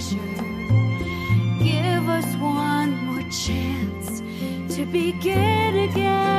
future. Give us one more chance to begin again.